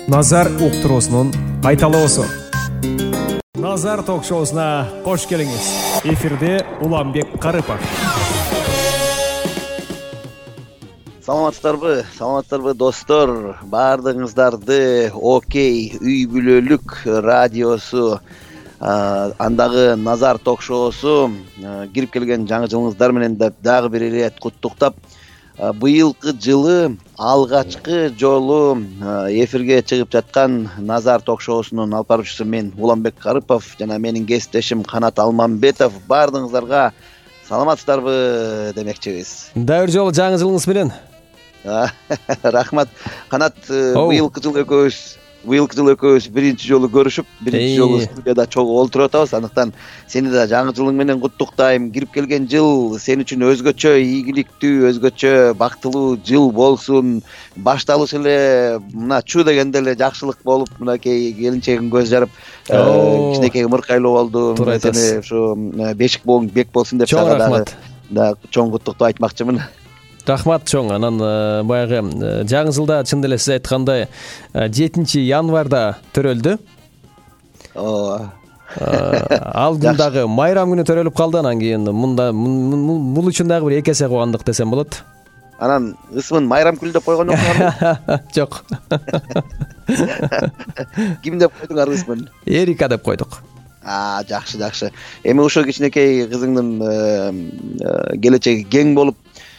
Назар уктуруусунун кайталоосу. Назар ток-шоусуна кош келиңиз. Эфирде Уланбек Карыпов. Саламатсыздарбы достор, баардыгыңыздарды Окей үй бүлөлүк радиосу андагы Назар ток-шоусу кирип келген жаңы жылыңыздар менен дагы бир ирет куттуктап, быйылкы жылы алгачкы жолу эфирге чыгып жаткан Назар ток-шоусунун алып баруучусу мен Уланбек Карыпов жана менин кесиптешим Канат Алмамбетов. Баардыгыңыздарга саламатсыздарбы демекчибиз. Дайыр жолу жаңы жылыңыз менен. Рахмат. Канат, быйылкы жылы экөөбүз биринчи жолу көрүшүп, биринчи жолу студияда чогуу олтуруп атабыз. Андыктан сени да жаңы жылың менен куттуктайм. Кирип келген жыл сен үчүн өзгөчө ийгиликтүү, өзгөчө бактылуу жыл болсун. Башталыш эле мына чуу дегенде эле жакшылык болуп, мынакей келинчегиң көз жарып, кичинекей ымыркайлуу болду. Сени ушу бешик боң бек болсун деп сага да чоң куттуктоо айтмакчымын. Рахмат чоң. Анан баягы жаңы жылда чын эле сиз айткандай 7 январда төрөлдү. Ал күн дагы майрам күнү төрөлүп калды. Анан кийин мында бул үчүн дагы бир 2 эсе кубандык десем болот. Анан ысмын майрам күнү деп койгон жоксуңарбы? Жок. Ким деп койдуң ар ысмын? Эрика деп койдук. Жакшы. Эми ошо кичинекей кызыңдын келечеги кең болуп,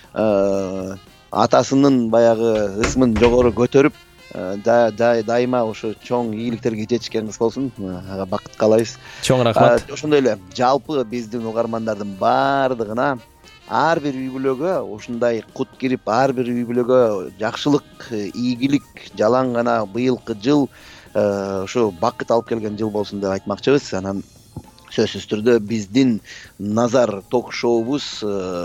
атасынын баягы ысмын жогору көтөрүп, дайыма ошо чоң ийгиликтерге жетишкен кыз болсун. Ага бакыт каалайбыз. Чоң рахмат. Ошондой эле жалпы биздин угармандардын баардыгына, ар бир үй бүлөгө ушундай кут кирип, ар бир үй бүлөгө жакшылык, ийгилик, жалаң гана быйылкы жыл ушу бакыт алып келген жыл болсун деп айтмакчыбыз. Анан сөзсүз түрдө биздин Назар ток-шоубуз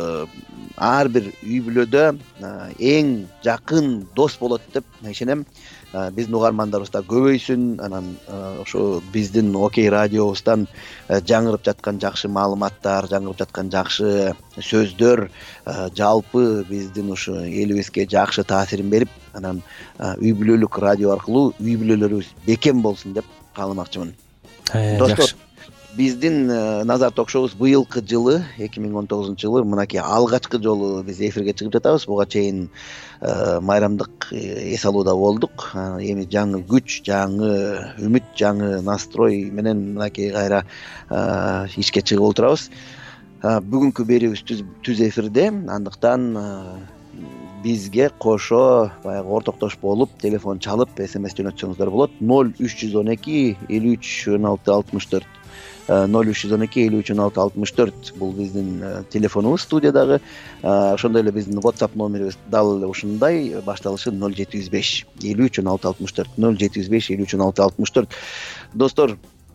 ар бир үй бүлөдө эң жакын дос болот деп ишенем. Биздин угармандарыбыз да көбөйсүн. Анан ошо биздин Окей радиобуздан жаңырып жаткан жакшы маалыматтар, жаңырып жаткан жакшы сөздөр жалпы биздин ушу элибизге жакшы таасирин берип, анан үй бүлөлүк радио аркылуу үй бүлөлөрүбүз бекем болсун деп кааламакчымын. Достор, биздин Назар ток-шоубуз быйылкы жылы 2019-жылы мынакей алгачкы жолу биз эфирге чыгып жатабыз. Буга чейин майрамдык эс алууда болдук. Эми жаңы күч, жаңы үмүт, жаңы настрой менен мынакей кайра ишке чыгып отурабыз. Бүгүнкү берүүбүз түз эфирде. Андыктан бизге кошо баягы ортоктош болуп, телефон чалып, SMS жөнөтсөңүздөр болот. 0312 53 16 64 0312 53 16 64 бул биздин телефонубуз студиядагы. Ошондой эле биздин WhatsApp номерибиз дал эле ушундай, башталышы 075 53 16 64 075 53 16 64. Достор,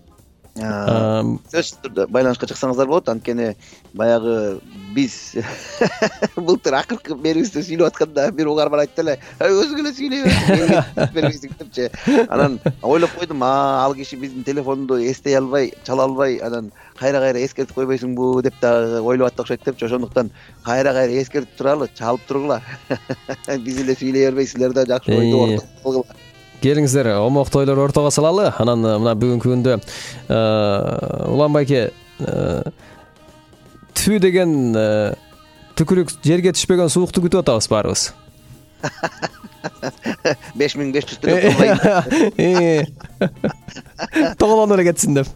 сөзсүз түрдө байланышка чыксаңыздар болот. Анткени баягы биз былтыр акыркы берүүбүздө сүйлөп атканда бир угарман айтты эле, өзүң эле сүйлөйбүрсүң депчи. Анан ойлоп койдум, ал киши биздин телефонду эстей албай, чала албай, анан кайра эскертип койбойсуңбу деп да ойлоп атты окшойт депчи. Ошондуктан кайра эскертип туралы, чалып тургула. Биз эле сүйлөй бербей, силер да жакшы ойду ортого кылгыла. Келиңиздер, омоктуу ойлор ортого салалы. Анан мына бүгүнкү күндө Уланбайке тү деген түкүрүк жерге түшпөгөн суукту күтүп атабыз баарыбыз. 5500 төлөп койбойт. Тоголону эле кетсин деп.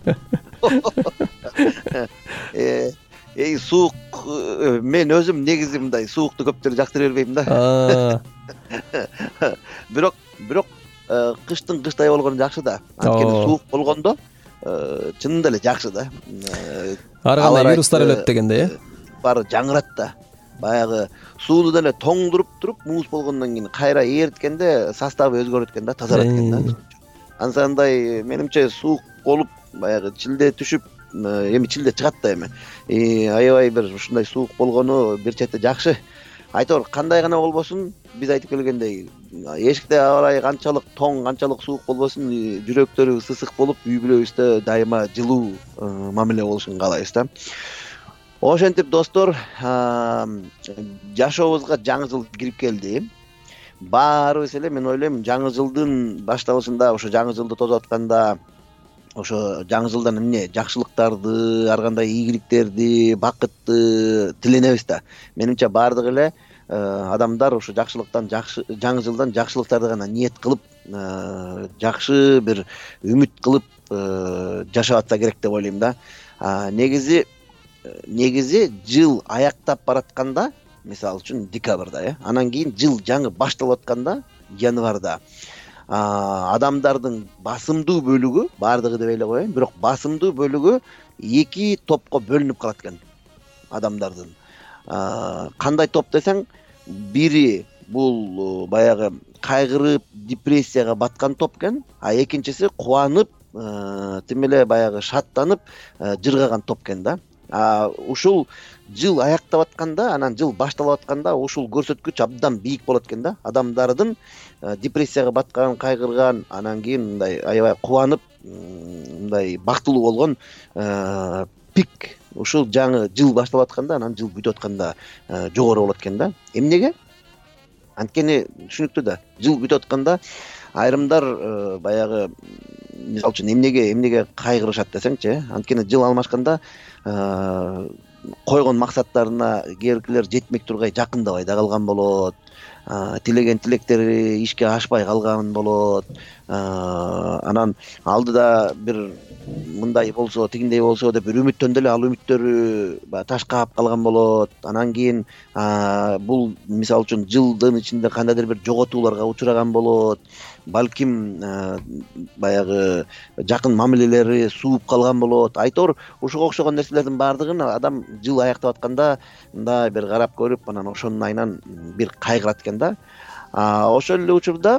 Суук, мен өзүм негизи мындай суукту көптөр жактыра бербейм да. Бирок кыштын кыштай болгону жакшы да. Анткени суук болгондо чынында эле жакшы да. Ар кандай вирустар өлөт дегенде, баары жаңырат да. Баягы сууну деле тоңдуруп туруп, муз болгондон кийин кайра ээрткенде составы өзгөрөт экен да, тазарат экен да. Ансандай менимче суук болуп, баягы чилде түшүп, эми чилде чыгат да эми. Аябай бир ушундай суук болгону бир четте жакшы. Айтор кандай гана болбосун, биз айтып келгендей, эшикте абарай канчалык тоң, канчалык суук болбосун, жүрөктөрүбүз ысык болуп, үй бүлөбүздө дайыма жылуу мамиле болушун каалайбыз да. Ошентип достор, жашообузга жаңы жыл кирип келди. баарыбыз эле мен ойлойм жаңы жылдын башталышында, ошо жаңы жылды тосуп атканда ошо жаңы жылдан эмне жакшылыктарды, ар кандай ийгиликтерди, бакытты тиленебиз да. Менимче баардык эле адамдар ошо жаңы жылдан жакшылыктарды гана ниет кылып, жакшы бир үмүт кылып жашап атса керек деп ойлойм да. Негизи жыл аяктап баратканда, мисалы үчүн декабрда, анан кийин жыл жаңы башталып атканда, январда адамдардын басымдуу бөлүгү, баардыгы деп эле коеюн, бирок басымдуу бөлүгү эки топко бөлүнүп калат экен адамдардын. Кандай топ десең, бири бул баягы кайгырып, депрессияга баткан топ экен, а экинчиси кубанып, тим эле баягы шаттанып, жыргаган топ экен да. Ушул жыл аяктап атканда, анан жыл башталып атканда ушул көрсөткүч абдан бийик болот экен да. Адамдардын депрессияга баткан, кайгырган, анан кийин мындай аябай кубанып, мындай бактылуу болгон пик ушул жаңы жыл башталып атканда, анан жыл бүтүп атканда жогору болот экен да. Эмнеге? Анткени түшүнүктүү да. Жыл бүтүп атканда айрымдар баягы мисалы үчүн эмнеге кайгырышат десеңчи, анткени жыл алмашканда койгон максаттарына кээ биркилер жетмей тургай жакындабай да калган болот. Тилеген тилектери ишке ашпай калган болот. Анан алдыда бир мындай болсо, тигиндей болсо деп бир үмүттөндү эле, ал үмүттөрү баягы ташкап калган болот. Анан кийин бул мисалы үчүн жылдын ичинде кандайдыр бир жоготууларга учураган болот. Балким баягы жакын мамилелери сууп калган болот. Айтор ушуга окшогон нерселердин баардыгын адам жыл аяктап атканда мындай бир карап көрүп, анан ошонун айынан бир кайгырат экен да. Ошол эле учурда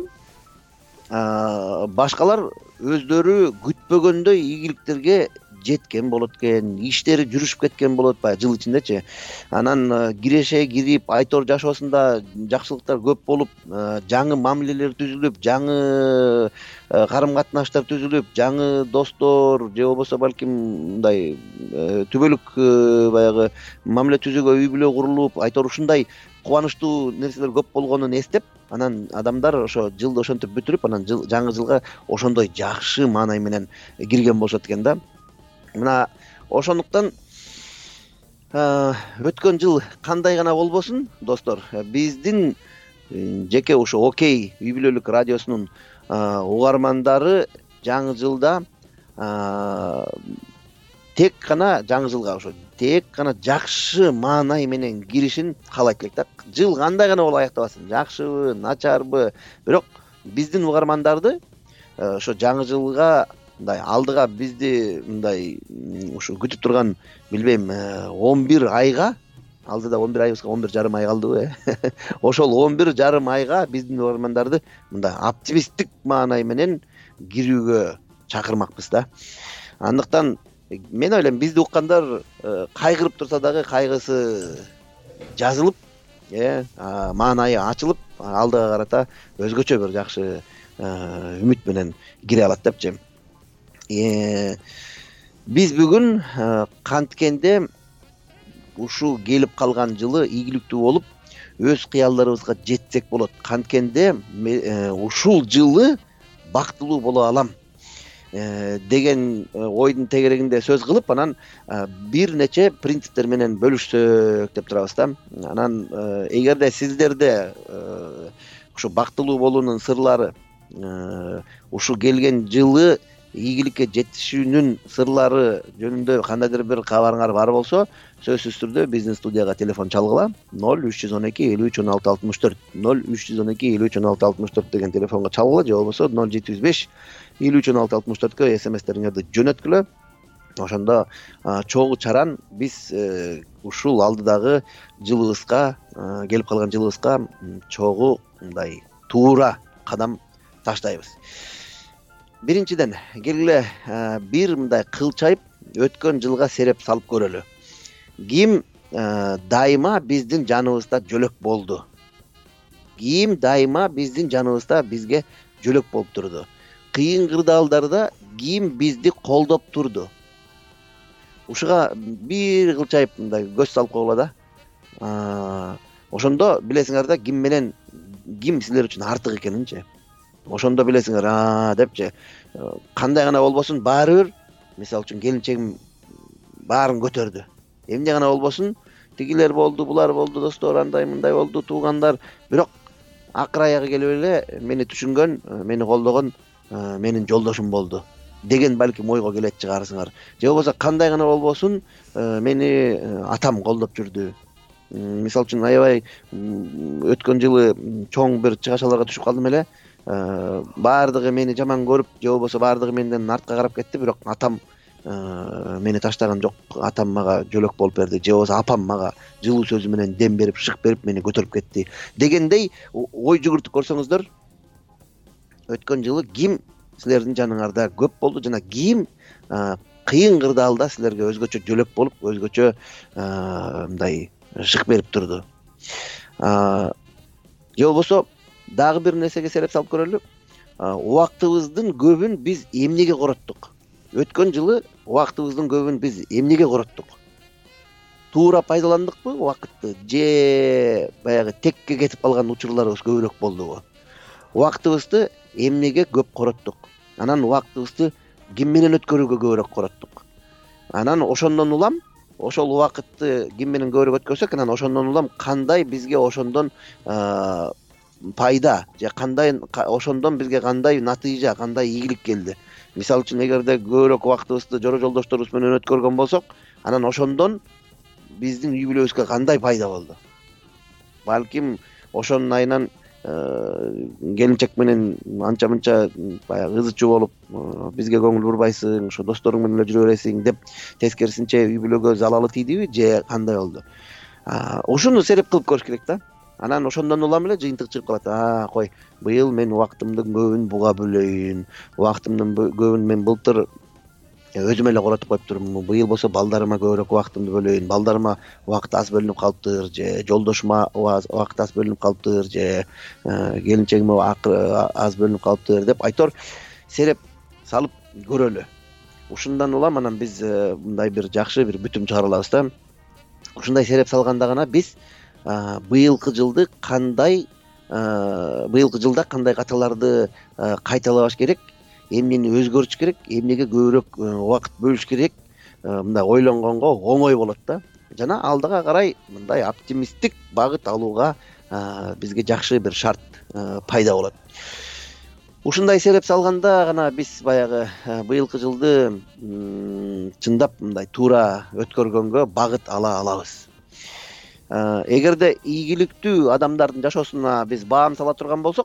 башкалар өздөрү күтпөгөндөй ийгиликтерге жеткен болот экен, иштери жүрүшүп кеткен болот баягы жыл ичиндечи. Анан кирип, айтор жашоосунда жакшылыктар көп болуп, жаңы мамилелер түзүлүп, жаңы карым-катнаштар түзүлүп, жаңы достор же болбосо балким мындай түбөлүк баягы мамиле түзүүгө үй бүлө курулуп, айтор ушундай кубанычтуу нерселер көп болгонун эстеп, анан адамдар ошо жылды ошентип бүтүрүп, анан жаңы жылга ошондой жакшы маанай менен кирген болушат экен да. Мына ошондуктан өткөн жыл кандай гана болбосун, достор, биздин жеке ушу Окей үй бүлөлүк радиосунун угармандары жаңы жылда тек гана жаңы жылга ошо тек гана жакшы маанай менен киришин каалайт элек да. Жыл кандай гана болуп аяктабасын, жакшыбы, начарбы, бирок биздин угармандарды ошо жаңы жылга мындай алдыга бизди мындай ушу күтүп турган, билбейм, 11 айга, алдыда 11 айыбызга 11 жарым ай калдыбы, ошол 11 жарым айга биздин угармандарды мындай оптимисттик маанай менен кирүүгө чакырмакпыз да. Андыктан мен ойлойм, бизди уккандар кайгырып турса дагы кайгысы жазылып, маанайы ачылып, алдыга карата өзгөчө бир жакшы үмүт менен кире алат депчи. Биз бүгүн канткенде ушу келип калган жылы ийгиликтүү болуп, өз кыялдарыбызга жетсек болот. Канткенде ушул жылы бактылуу боло алам деген ойдун тегерегинде сөз кылып, анан бир нече принциптер менен бөлүшсөк деп турабыз да. Анан эгерде сиздерде ушу бактылуу болуунун сырлары, ушу келген жылы ийгиликке жетишүүнүн сырлары жөнүндө кандайдыр бир кабарыңар бар болсо, сөзсүз түрдө биздин студияга телефон чалгыла. 0312 53 16 64 0312 53 16 64 деген телефонго чалгыла, же болбосо 0705 53 16 64кө смстериңерди жөнөткүлө. Ошондо чогуу чаран биз ушул алдыдагы жылыбызга, келип калган жылыбызга чогуу мындай туура кадам таштайбыз. Биринчиден, келгиле бир мындай кылчайып өткөн жылга сереп салып көрөлү. Ким дайыма биздин жаныбызда жөлөк болду? Ким дайыма биздин жаныбызда бизге жөлөк болуп турду? Кыйын кырдаалдарда ким бизди колдоп турду? Ушуга бир кылчайып мындай көз салып койгула да. Ошондо билесиңер да, ким менен ким силер үчүн артык экенинчи ошондо билесиңер депчи кандай гана болбосун баары бир мисалы үчүн келинчегим баарын көтөрдү. Эмне гана болбосун тигилер болду, булар болду, достор андай мындай болду, туугандар, бирок акыр аягы келип эле мени түшүнгөн, мени колдогон менин жолдошум болду деген балким ойго келет чыгарсыңар. Же болбосо кандай гана болбосун мени атам колдоп жүрдү. Мисалы үчүн аябай өткөн жылы чоң бир чыгашаларга түшүп калдым эле. Баардыгы мени жаман көрүп, же болбосо баардыгы менден артка карап кетти, бирок атам мени таштаган жок. Атам мага жөлөк болуп берди, же болбосо апам мага жылуу сөзү менен дем берип, шык берип мени көтөрүп кетти дегендей ой жүгүртүп көрсөңүздөр, өткөн жылы ким силердин жаныңарда көп болду жана ким кыйын кырдаалда силерге өзгөчө жөлөк болуп, өзгөчө мындай шык берип турду. Же болбосо дагы бир нерсеге сереп салып көрөлү. Убактыбыздын көбүн биз эмнеге короттук? Өткөн жылы убактыбыздын көбүн биз эмнеге короттук? Туура пайдаландыкпы убакытты же баягы текке кетип калган учурларыбыз көбүрөөк болдубу? Убактыбызды эмнеге көп короттук? Анан убактыбызды ким менен өткөрүүгө көбүрөөк короттук? Анан ошондон улам ошол убакытты ким менен көбүрөөк өткөрсөк, анан ошондон улам кандай бизге ошондон пайда же кандай ошондон бизге кандай натыйжа, кандай ийгилик келди? Мисалы үчүн эгерде көбүрөөк убактыбызды жора жолдошторубуз менен өткөргөн болсок, анан ошондон биздин үй бүлөбүзгө кандай пайда болду? Балким ошонун айынан келинчек менен анча мынча баягы ызы чуу болуп, бизге көңүл бурбайсың, ошо досторуң менен эле жүрө бересиң деп тескерисинче үй бүлөгө залалы тийдиби же кандай болду? Ушуну сереп кылып көрүш керек да. Анан ошондон улам эле жыйынтык чыгып калат. Кой, быйыл мен убактымдын көбүн буга бөлөйүн. Убактымдын көбүн мен былтыр өзүм эле коротуп коюптурмун. Быйыл болсо балдарыма көбүрөөк убактымды бөлөйүн. Балдарыма убакыт аз бөлүнүп калыптыр, же жолдошума убакыт аз бөлүнүп калыптыр, же келинчегиме аз бөлүнүп калыптыр деп айтор сереп салып көрөлү. Ушундан улам анан биз мындай бир жакшы бир бүтүм чыгара алабыз да. Ушундай сереп салганда гана биз быйылкы жылда кандай каталарды кайталабаш керек, эмнени өзгөртүш керек, эмнеге көбүрөөк убакыт бөлүш керек, мындай ойлонгонго оңой болот да. Жана алдыга карай мындай оптимисттик багыт алууга бизге жакшы бир шарт пайда болот. Ушундай сереп салганда гана биз баягы быйылкы жылды чындап мындай туура өткөргөнгө багыт ала алабыз. Эгерде ийгиликтүү адамдардын жашоосуна биз баам сала турган болсок,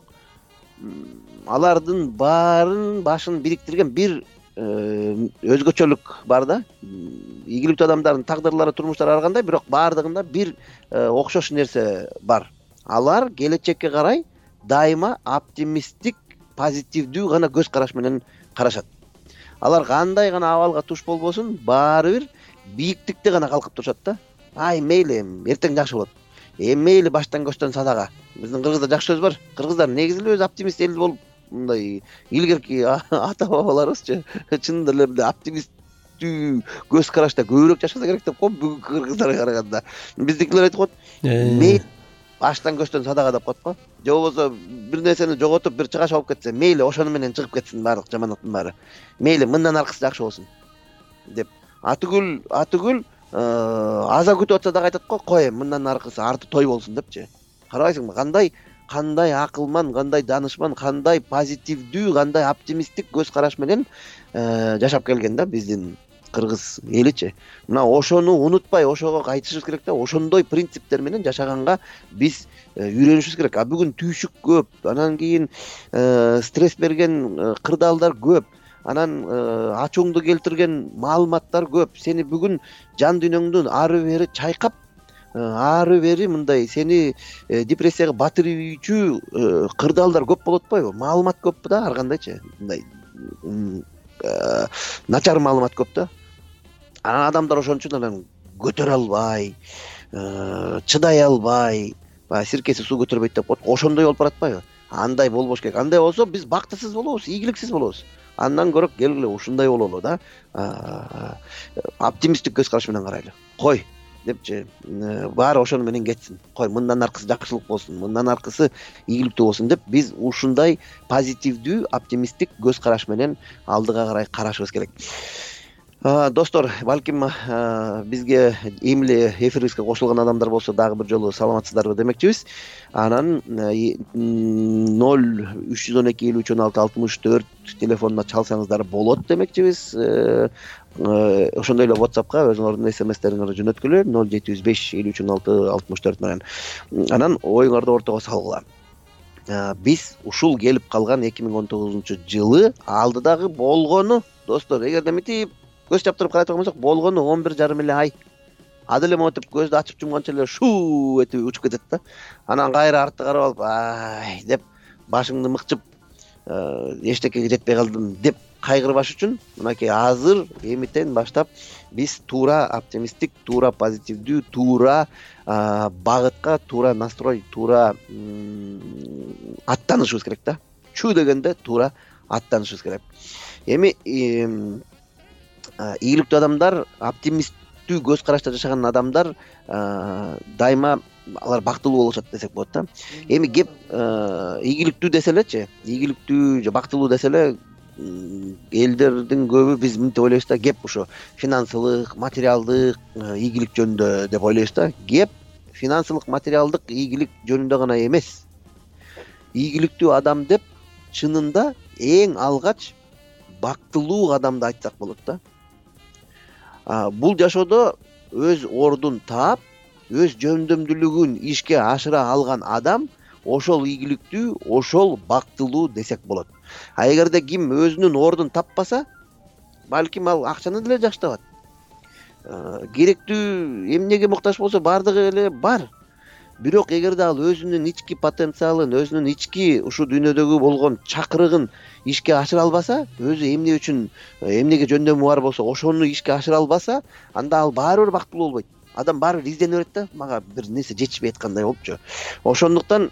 алардын баарын башын бириктирген бир өзгөчөлүк бар да. Ийгиликтүү адамдардын тагдырлары, турмуштары ар кандай, бирок баардыгында бир окшош нерсе бар. Алар келечекке карай дайыма оптимисттик, позитивдүү гана көз караш менен карашат. Алар кандай гана абалга туш болбосун, баары бир бийиктикте гана калкып турушат да. Мейли, эртең жакшы болот. Мейли баштан көчтөн садага. Биздин кыргызда жакшы сөз бар. Кыргыздар негизи эле өзү оптимист эл болуп, мындай илгерки ата бабаларыбызчы чынында эле оптимисттүү көз карашта көбүрөөк жашаса керек деп коем бүгүнкү кыргыздарга караганда. Биздикилер айтып коет, мейли баштан көчтөн садага деп коет го. Же болбосо бир нерсени жоготуп, бир чыгаш алып кетсе, мейли ошону менен чыгып кетсин баардык жаманаттын баары. Мейли мындан аркысы жакшы болсун деп. Атүгүл аза күтүп атса дагы айтат го, кой мындан аркысы арты той болсун депчи. Карабайсыңбы, кандай акылман, кандай данышман, кандай позитивдүү, кандай оптимисттик көз караш менен жашап келген да биздин кыргыз эличи. Мына ошону унутпай, ошого кайтышыбыз керек да. Ошондой принциптер менен жашаганга биз үйрөнүшүбүз керек. Бүгүн түйшүк көп, анан кийин стресс берген кырдаалдар көп. Анан ачууңду келтирген маалыматтар көп. Сени бүгүн жан дүйнөңдү ары бери чайкап, ары бери мындай сени депрессияга батырүүчү кырдаалдар көп болот отпойбу? Маалымат көп да, ар кандайчы. Мындай начар маалымат көп да. Анан адамдар ошон үчүн анан көтөрө албай, чыдай албай, баягы сиркеси суу көтөрбөйт деп коет. Ошондой болуп баратпайбы? Андай болбош керек. Андай болсо биз бактысыз болобуз, ийгиликсиз болобуз. Андан көрөк келгиле ушундай бололу да. Оптимисттик көз караш менен карайлы. Кой, депчи, баары ошону менен кетсин, кой мындан аркысы жакшылык болсун, мындан аркысы ийгиликтүү болсун деп биз ушундай позитивдүү оптимисттик көз караш менен алдыга карай карашыбыз керек. Достор, балким бизге эми эле эфирибизге кошулган адамдар болсо дагы бир жолу саламатсыздарбы демекчибиз. Анан 0-312-53-16-64 телефонуна чалсаңыздар болот демекчибиз. Ошондой эле WhatsAppка өзүңөрдүн SMS-териңерди жөнөткүлө 0705-53-16-64 менен. Анан оюңарды ортого салгыла. Биз ушул келип калган 2019-жылы алдыдагы болгону, достор, эгерде мынтип көз чаптырып карай турган болсок, болгону 11,5 эле ай. Ада эле монтип көздү ачып жумганча эле шуу этип учуп кетет да. Анан кайра артты карап алып, ай деп башыңды мыкчып, эчтекеге жетпей калдым деп кайгырбаш үчүн мынакей азыр эмитен баштап биз туура оптимисттик, туура позитивдүү, туура багытка, туура настрой, туура аттанышыбыз керек да. Чүү дегенде туура аттанышыбыз керек. Эми ийгиликтүү адамдар, оптимисттүү көз карашта жашаган адамдар дайыма алар бактылуу болушат десек болот да. Эми кеп ийгиликтүү десе элечи, ийгиликтүү же бактылуу десе эле элдердин көбү биз мынтип ойлойбуз да, кеп ушу финансылык, материалдык ийгилик жөнүндө деп ойлойбуз да. Кеп финансылык, материалдык ийгилик жөнүндө гана эмес. Ийгиликтүү адам деп чынында эң алгач бактылуу адамды айтсак болот да. Бул жашоодо өз ордун таап, өз жөндөмдүүлүгүн ишке ашыра алган адам ошол ийгиликтүү, ошол бактылуу десек болот. Эгерде ким өзүнүн ордун таппаса, балким ал акчаны деле жакшы табат. Керектүү эмнеге муктаж болсо бардыгы эле бар. Бирок эгерде ал өзүнүн ички потенциалын, өзүнүн ички ушу дүйнөдөгү болгон чакырыгын ишке ашыра албаса, өзү эмне үчүн, эмнеге жөндөмү бар болсо, ошону ишке ашыра албаса, анда ал баары бир бактылуу болбойт. Адам баары бир издене берет да, мага бир нерсе жетишпей аткандай болупчу. Ошондуктан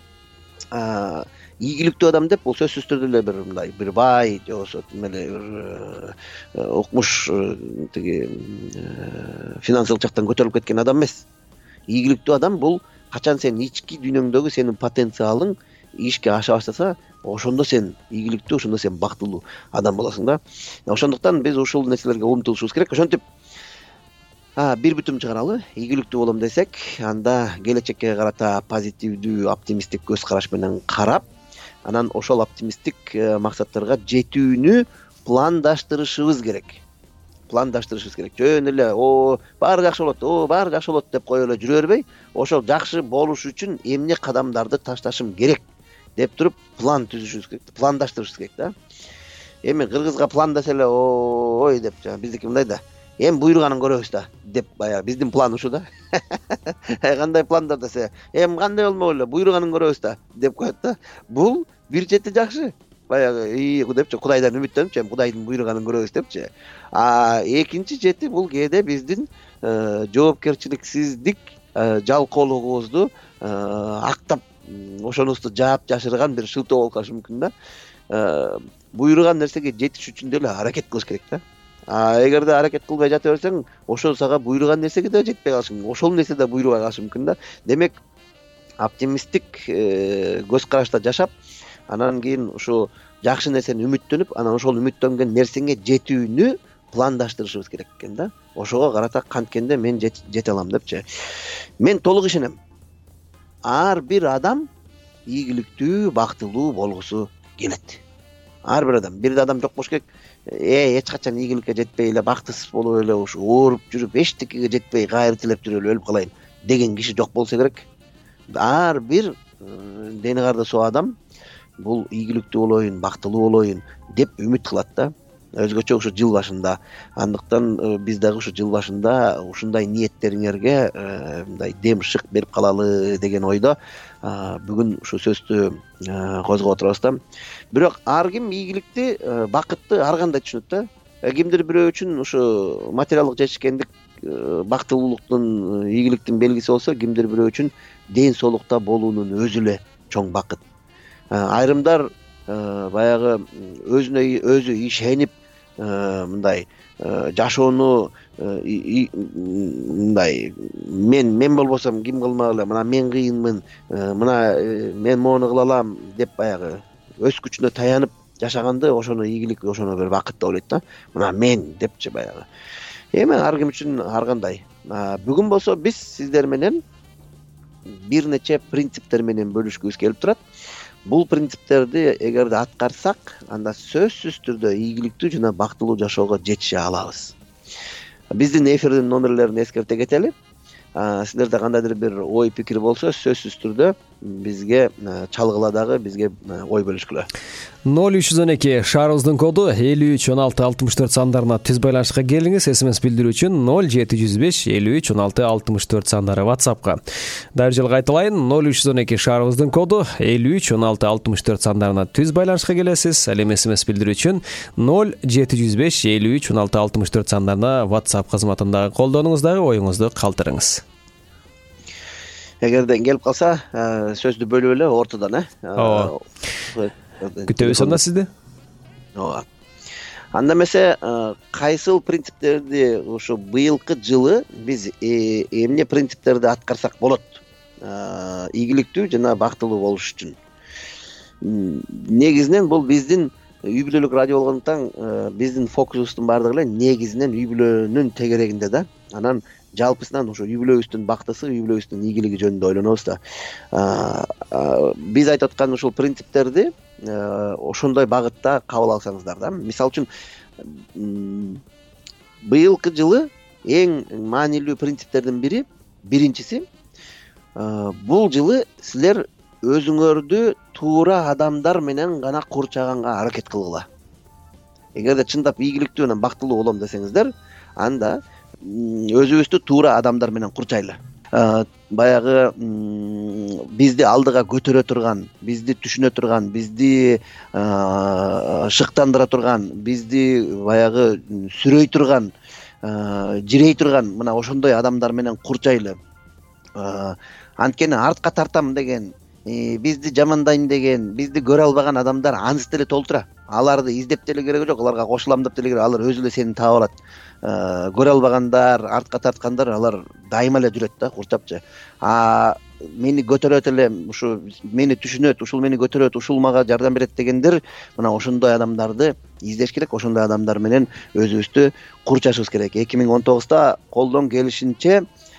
ийгиликтүү адам деп бул сөзсүз түрдө эле бир мындай бир бай же болбосо эле бир укмуш тиги финансылык жактан көтөрүлүп кеткен адам эмес. Ийгиликтүү адам бул качан сен ички дүйнөңдөгү сенин потенциалың ишке аша баштаса, ошондо сен ийгиликтүү, ошондо сен бактылуу адам болосуң да. Ошондуктан биз ушул нерселерге умтулушубуз керек. Ошентип бир бүтүм чыгаралы. Ийгиликтүү болом десек, анда келечекке карата позитивдүү, оптимисттик көз караш менен карап, анан ошол оптимисттик максаттарга жетүүнү пландаштырышыбыз керек. Жөн эле баары жакшы болот, баары жакшы болот деп коюп эле жүрө бербей, ошол жакшы болуш үчүн эмне кадамдарды ташташым керек деп туруп план түзүшүбүз керек, пландаштырышыбыз керек да. Эми кыргызга план десе эле ой деп, биздики мындай да. Эми буйруганын көрөбүз да деп, баягы биздин план ушу да. Кандай пландар десе, эми кандай болмок эле, буйруганын көрөбүз да деп коет да. Бул бир чети жакшы. Баягы депчи, Кудайдан үмүттөнүпчү, эми Кудайдын буйруганын көрөбүз депчи. Экинчи чети бул кээде биздин жоопкерчиликсиздик, жалкоолугубузду актап, ошонубузду жаап жашырган бир шылтоо болуп калышы мүмкүн да. Буйруган нерсеге жетиш үчүн деле аракет кылыш керек да. Эгерде аракет кылбай жата берсең, ошол сага буйруган нерсеге да жетпей калышы мүмкүн. Ошол нерсе да буйрубай калышы мүмкүн да. Демек, оптимисттик көз карашта жашап, анан кийин ушу жакшы нерсени үмүттөнүп, анан ошол үмүттөнгөн нерсеңе жетүүнү пландаштырышыбыз керек экен да. Ошого карата канткенде мен жете алам депчи. Мен толук ишенем. Ар бир адам ийгиликтүү, бактылуу болгусу келет. Ар бир адам, бир адам жок болуш керек. Эч качан ийгиликке жетпей эле, бактысыз болуп эле, ушу ооруп жүрүп, эчтекеге жетпей кайры тилеп жүрүп эле өлүп калайын деген киши жок болсо керек. Ар бир дени кардасоо адам бул ийгиликтүү болоюн, бактылуу болоюн деп үмүт кылат да. Өзгөчө ушу жыл башында. Андыктан биз дагы ушу жыл башында ушундай ниеттериңерге мындай дем шык берип калалы деген ойдо бүгүн ушу сөздү козгоп отурабыз да. Бирок ар ким ийгиликти, бакытты ар кандай түшүнөт да. Кимдир бирөө үчүн ушу материалдык жетишкендик бактылуулуктун, ийгиликтин белгиси болсо, кимдир бирөө үчүн ден соолукта болуунун өзү эле чоң бакыт. Айрымдар баягы өзүнө өзү ишенип, мындай жашоону мындай мен болбосом ким кылмак эле, мына мен кыйынмын, мына мен моуну кыла алам деп баягы өз күчүнө таянып жашаганды ошону ийгилик, ошону бир бакыт деп ойлойт да. Мына мен депчи баягы. Эми ар ким үчүн ар кандай. Бүгүн болсо биз сиздер менен бир нече принциптер менен бөлүшкүбүз келип турат. Бул принциптерди эгерде аткарсак, анда сөзсүз түрдө ийгиликтүү жана бактылуу жашоого жетише алабыз. Биздин эфирдин номерлерин эскерте кетели. Силерде кандайдыр бир ой пикир болсо, сөзсүз түрдө бизге чалгыла дагы, бизге ой бөлүшкүлө. 0312 шаарыбыздын коду 531664 сандарына түз байланышка келиңиз. СМС билдирүү үчүн 0705 531664 сандары WhatsAppка. Дагы жолу кайталайын, 0312 шаарыбыздын коду 531664 сандарына түз байланышка келесиз. Ал эми СМС билдирүү үчүн 0705 531664 сандарына WhatsApp кызматындагы колдонуңуз, дагы оюңузду калтырыңыз. Эгерден келип калса, сөздү бөлүп эле ортодон, күтөбүз анда сизди. Ооба. Анда эмесе кайсыл принциптерди ушу быйылкы жылы биз эмне принциптерди аткарсак болот ийгиликтүү жана бактылуу болуш үчүн? Негизинен бул биздин үй бүлөлүк радио болгондуктан биздин фокусубуздун баардыгы эле негизинен үй бүлөнүн тегерегинде да. Анан жалпысынан ошо үй бүлөбүздүн бактысы, үй бүлөбүздүн ийгилиги жөнүндө ойлонобуз да. Биз айтып аткан ушул принциптерди ошондой багытта кабыл алсаңыздар да. Мисалы үчүн быйылкы жылы эң маанилүү принциптердин бири, биринчиси, бул жылы силер өзүңөрдү туура адамдар менен гана курчаганга аракет кылгыла. Эгерде чындап ийгиликтүү жана бактылуу болом десеңиздер, анда өзүбүздү туура адамдар менен курчайлы. Баягы бизди алдыга көтөрө турган, бизди түшүнө турган, бизди шыктандыра турган, бизди баягы сүрөй турган, жирей турган мына ошондой адамдар менен курчайлы. Анткени артка тартам деген, бизди жамандайм деген, бизди көрө албаган адамдар аныс деле толтура. Аларды издеп деле кереги жок, аларга кошулам деп деле керек, алар өзү эле сени таап алат. Көрө албагандар, артка тарткандар, алар дайыма эле жүрөт да, курчапчы. Мени көтөрөт эле, ушу мени түшүнөт, ушул мени көтөрөт, ушул мага жардам берет дегендер, мына ошондой адамдарды издеш керек, ошондой адамдар менен өзүбүздү курчашыбыз керек. 2019-та колдон келишинче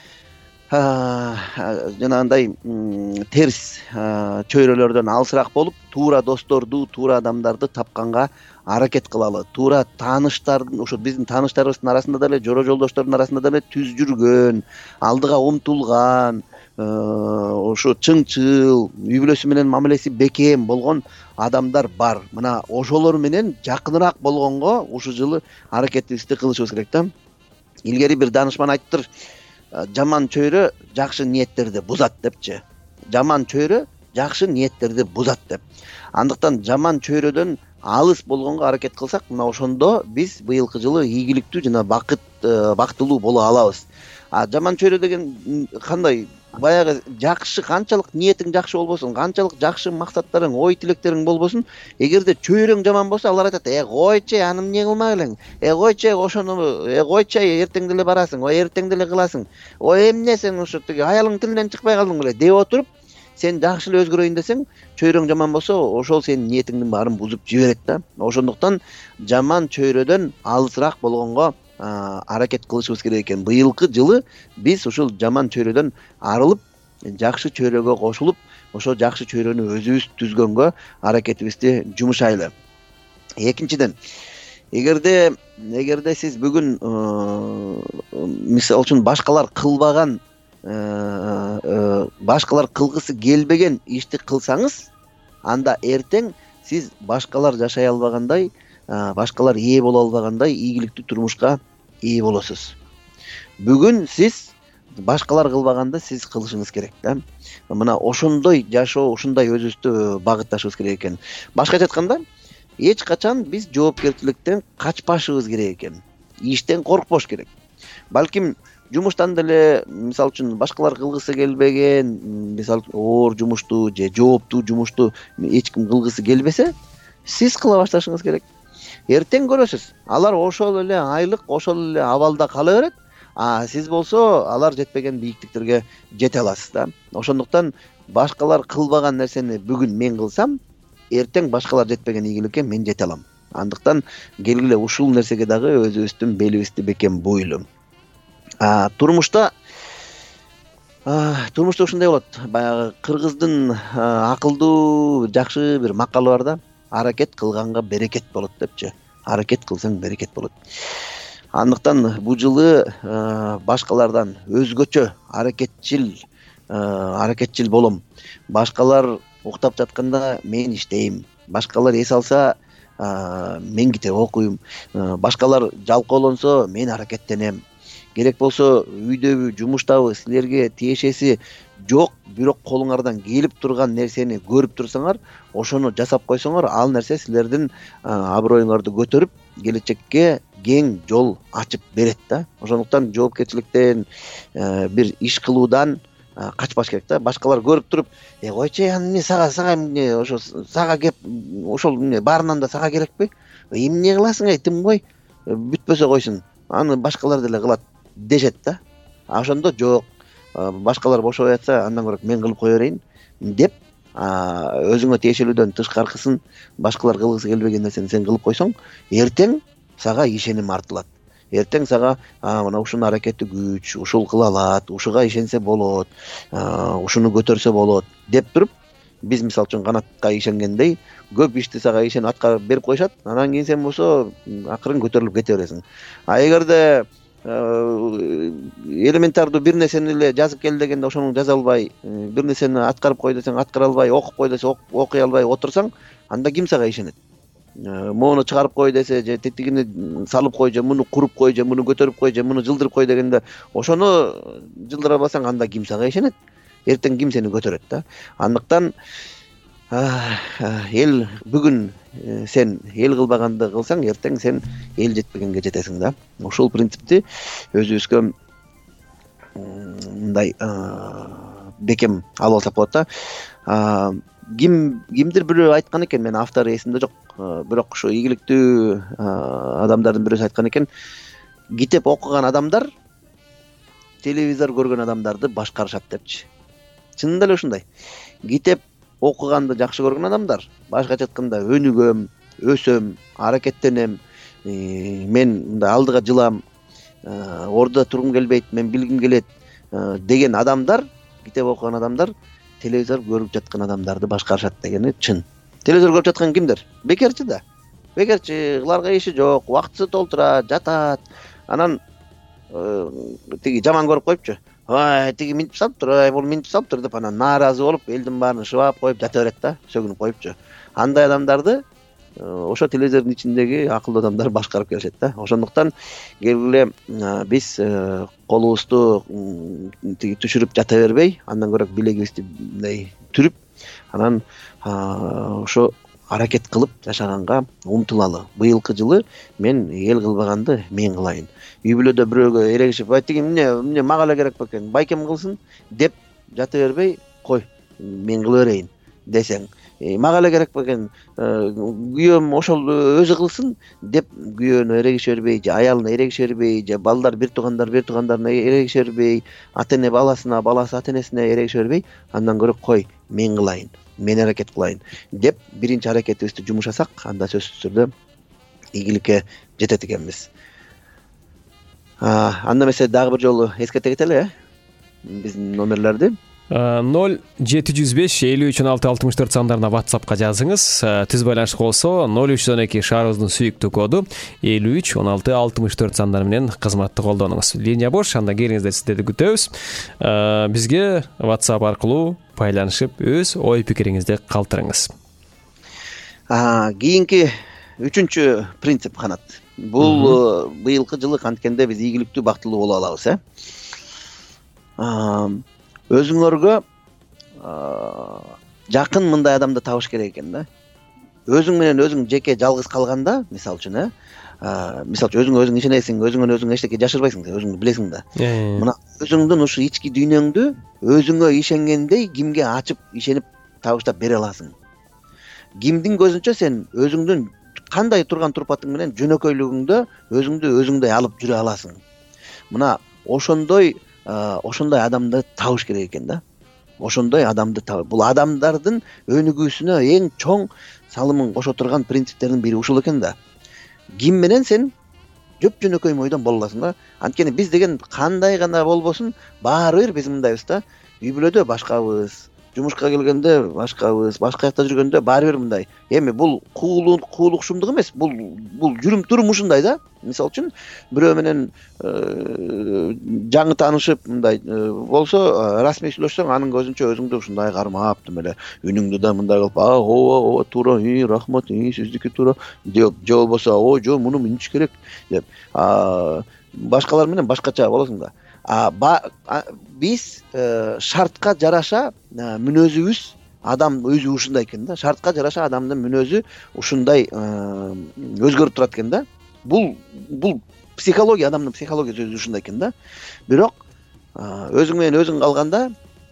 жанагындай терс чөйрөлөрдөн алысыраак болуп, туура досторду, туура адамдарды тапканга аракет кылалы. Туура тааныштардын, ошо биздин тааныштарыбыздын арасында деле, жора жолдоштордун арасында деле түз жүргөн, алдыга умтулган, ошо чыңчыл, үй бүлөсү менен мамилеси бекем болгон адамдар бар. Мына ошолор менен жакыныраак болгонго ушул жылы аракетибизди кылышыбыз керек да. Илгери бир данышман айттыр, жаман чөйрө жакшы ниеттерди бузат депчи. Жаман чөйрө жакшы ниеттерди бузат деп. Андыктан жаман чөйрөдөн алыс болгонго аракет кылсак, мына ошондо биз быйылкы жылы ийгиликтүү жана бактылуу боло алабыз. Жаман чөйрө деген кандай? Баягы жакшы, канчалык ниетиң жакшы болбосун, канчалык жакшы максаттарың, ой тилектериң болбосун, эгерде чөйрөң жаман болсо, алар айтат: койчу, аны эмне кылмак элең? Койчу, ошону, койчу, эртең деле барасың, эртең деле кыласың. Эмне сен ошо тиги аялың тилинен чыкпай калдың беле деп отуруп, сен жакшы эле өзгөрөйүн десең, чөйрөң жаман болсо, ошол сенин ниетиңдин баарын бузуп жиберет да. Ошондуктан жаман чөйрөдөн алысыраак болгонго аракет кылышыбыз керек экен. Быйылкы жылы биз ушул жаман чөйрөдөн арылып, жакшы чөйрөгө кошулуп, ошо жакшы чөйрөнү өзүбүз түзгөнгө аракетибизди жумушайлы. Экинчиден, эгерде сиз бүгүн мисалы үчүн башкалар кылбаган, башкалар кылгысы келбеген ишти кылсаңыз, анда эртең сиз башкалар жашай албагандай, башкалар ээ боло албагандай ийгиликтүү турмушка ээ болосуз. Бүгүн сиз башкалар кылбаганды сиз кылышыңыз керек да. Мына ошондой жашоо, ушундай өзүбүздү багытташыбыз керек экен. Башкача айтканда, эч качан биз жоопкерчиликтен качпашыбыз керек экен. Иштен коркпош керек. Балким жумуштан деле, мисалы үчүн башкалар кылгысы келбеген, мисалы оор жумушту же жооптуу жумушту эч ким кылгысы келбесе, сиз кыла башташыңыз керек. эртең көрөсүз алар ошол эле айлык ошол эле абалда кала берет, а сиз болсо алар жетпеген бийиктиктерге жете аласыз да. Ошондуктан башкалар кылбаган нерсени бүгүн мен кылсам, эртең башкалар жетпеген ийгиликке мен жете алам. Андыктан келгиле ушул нерсеге дагы өзүбүздүн белибизди бекем буйлу. Турмушта ушундай болот. Баягы кыргыздын акылдуу жакшы бир макалы бар да. Аракет кылганга берекет болот депчи. Аракет кылсаң берекет болот. Андыктан бул жылы башкалардан өзгөчө аракетчил болом. Башкалар уктап жатканда мен иштейм. Башкалар эс алса мен китеп окуйм. Башкалар жалкоолонсо мен аракеттенем. Керек болсо үйдөбү, жумуштабы силерге тиешеси жок, бирок колуңардан келип турган нерсени көрүп турсаңар, ошону жасап койсоңор, ал нерсе силердин аброюңарды көтөрүп, келечекке кең жол ачып берет да. Ошондуктан жоопкерчиликтен, бир иш кылуудан качпаш керек да. Башкалар көрүп туруп, койчу, эмне сага эмне ошо сага кеп ошол эмне баарынан да сага керекпи? Эмне кыласың, тим кой, бүтпөсө койсун. Аны башкалар деле кылат дешет да. Ошондо жок, башкалар бошобой атса, андан көрө мен кылып кое берейин деп, өзүңө тиешелүүдөн тышкаркысын башкалар кылгысы келбеген нерсени сен кылып койсоң, эртең сага ишеним артылат. Эртең сага мына ушунун аракети күч, ушул кыла алат, ушуга ишенсе болот, ушуну көтөрсө болот деп туруп, биз мисалы үчүн канатка ишенгендей көп ишти сага ишенип аткарып берип коюшат. Анан кийин сен болсо акырын көтөрүлүп кете бересиң. Эгерде элементардуу бир нерсени эле жазып кел дегенде ошону жаза албай, бир нерсени аткарып кой десең аткара албай, окуп кой десе окуй албай отурсаң, анда ким сага ишенет? Мону чыгарып кой десе, же тетигини салып кой, же муну куруп кой, же муну көтөрүп кой, же муну жылдырып кой дегенде, ошону жылдыра албасаң, анда ким сага ишенет? Эртең ким сени көтөрөт да. Андыктан эл бүгүн сен эл кылбаганды кылсаң, эртең сен эл жетпегенге жетесиң да. Ушул принципти өзүбүзгө мындай бекем алып алсак болот да. Кимдир бирөө айткан экен, мен автору эсимде жок, бирок ушу ийгиликтүү адамдардын бирөөсү айткан экен, китеп окуган адамдар телевизор көргөн адамдарды башкарышат депчи. Чынында эле ушундай. Китеп окуганды жакшы көргөн адамдар, башкача айтканда өнүгөм, өсөм, аракеттенем, мен мындай алдыга жылам, ордо тургум келбейт, мен билгим келет деген адамдар, китеп окуган адамдар телевизор көрүп жаткан адамдарды башкарышат дегени чын. Телевизор көрүп жаткан кимдер? Бекерчи да. Бекерчи, кыларга иши жок, убактысы толтурат, жатат. Анан тиги жаман көрүп коюпчу. Тиги минтип салыптыр, бул минтип салыптыр деп анан нааразы болуп, элдин баарын шыбап коюп жата берет да, сөгүнүп коюпчу. Андай адамдарды ошо телевизордун ичиндеги акылдуу адамдар башкарып келишет да. Ошондуктан келгиле биз колубузду тиги түшүрүп жата бербей, андан көрө билегибизди мындай түрүп, анан ошо аракет кылып жашаганга умтулалы. Быйылкы жылы мен эл кылбаганды мен кылайын. Үй бүлөдө бирөөгө эрегишип, тиги эмне мага эле керек бекен, байкем кылсын деп жата бербей, кой, мен кыла берейин десең, мага эле керек бекен, күйөөм ошол өзү кылсын деп күйөөнө эрегише бербей, же аялына эрегише бербей, же балдар бир туугандарына эрегише бербей, ата эне баласына, баласы ата энесине эрегише бербей, андан көрө кой, мен кылайын, мен аракет кылайын деп биринчи аракетибизди жумушасак, анда сөзсүз түрдө ийгиликке жетет экенбиз. Анда эмесе дагы бир жолу эскерте кетели, биздин номерлерди 0705-5316-64 сандарына WhatsApp'ка жазыңыз. Түз байланышка болсо 0312 шаарыбыздын сүйүктүү коду 5316-64 сандары менен кызматты колдонуңуз. Линия бош, анда келиңиздер, сиздерди күтөбүз. Бизге WhatsApp аркылуу байланышып, өз ой пикириңизди калтырыңыз. Кийинки үчүнчү принцип Канат. Бул быйылкы жылы канткенде биз ийгиликтүү, бактылуу боло алабыз, өзүңөргө жакын мындай адамды табыш керек экен да. Өзүң менен өзүң жеке жалгыз калганда, мисалы үчүн, өзүң ишенесиң, өзүңөн өзүң эчтеке жашырбайсың, өзүңдү билесиң да. Мына өзүңдүн ушу ички дүйнөңдү өзүңө ишенгендей кимге ачып, ишенип табыштап бере аласың. Кимдин көзүнчө сен өзүңдүн кандай турган турпатың менен жөнөкөйлүгүңдө өзүңдөй алып жүрө аласың. Мына ошондой адамды табыш керек экен да. Ошондой адамды бул адамдардын өнүгүүсүнө эң чоң салымын кошо турган принциптердин бири ушул экен да. Ким менен сен жөнөкөй мойдон боло аласың да. Анткени биз деген кандай гана болбосун баары бир биз мындайбыз да. Үй бүлөдө башкабыз, жумушка келгенде башкабыз, башка жакта жүргөндө баары бир мындай. Эми бул куулукшумдук эмес, бул жүрүм турум ушундай да. Мисалы үчүн бирөө менен жаңы таанышып мындай болсо, расмий сүйлөшсөң, анын көзүнчө өзүңдү ушундай кармап, тим эле үнүңдү да мындай кылып, ооба туура, рахмат, сиздики туура деп, же болбосо, жок, муну минтиш керек деп, башкалар менен башкача болосуң да. Биз шартка жараша мүнөзүбүз, адам өзү ушундай экен да. Шартка жараша адамдын мүнөзү ушундай өзгөрүп турат экен да. Бул психология, адамдын психологиясы өзү ушундай экен да. Бирок өзүң менен өзүң калганда,